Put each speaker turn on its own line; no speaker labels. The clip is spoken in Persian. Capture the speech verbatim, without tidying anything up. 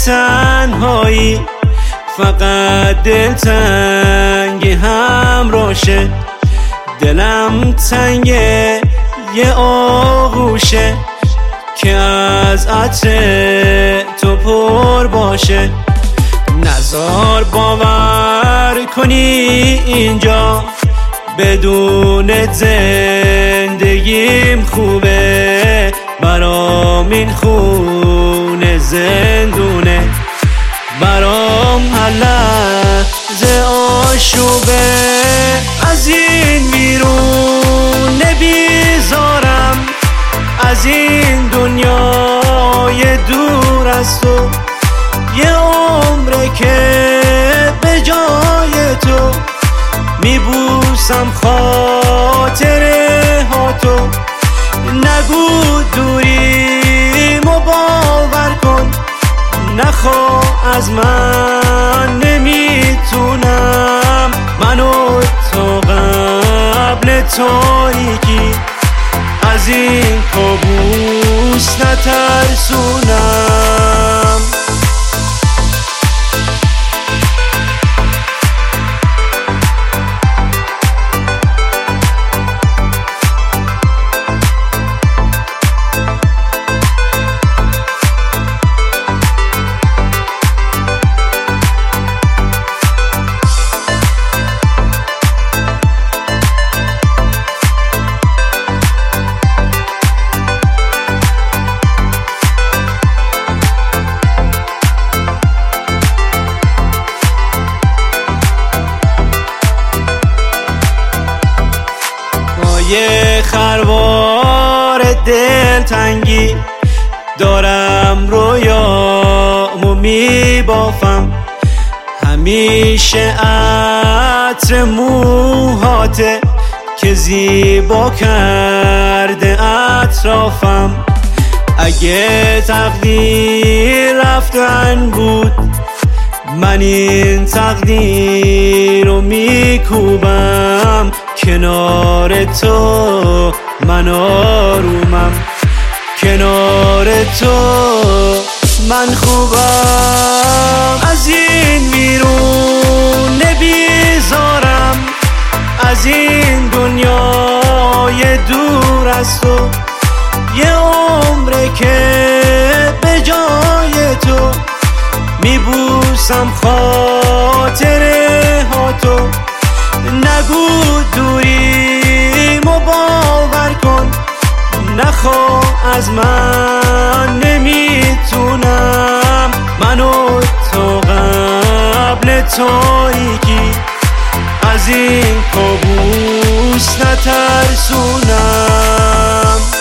تنهایی، فقط دلتنگی همراشه. دلم تنگه یه آغوشه که از عطر تو پر باشه. نزار باور کنی اینجا بدون زندگیم خوبه، برام این خونه زندونه، برام هر لحظه آشوبه. از این بیرون بیزارم، از این دنیای دور از تو. یه عمره که به جای تو میبوسم خاطره ها تو. نگو دوریم و باور کن، نخواه از من نمیتونم. منو تو قبل تاریکی از این کابوس نترسونم. یه خروار دلتنگی دارم، رویامو میبافم. همیشه عطر موهاته که زیبا کرده اطرافم. اگه تقدیر رفتن بود، من این تقدیر رو میکوبم. کنار تو من آرومم، کنار تو من خوبم. از این بیرون بیزارم، از این دنیای دور از تو. یه عمره که به جای تو میبوسم خاطره ها تو. نگو دوریم و باور کن، نخواه از من نمیتونم. منو تو قبل تاریکی از این کابوس نترسونم.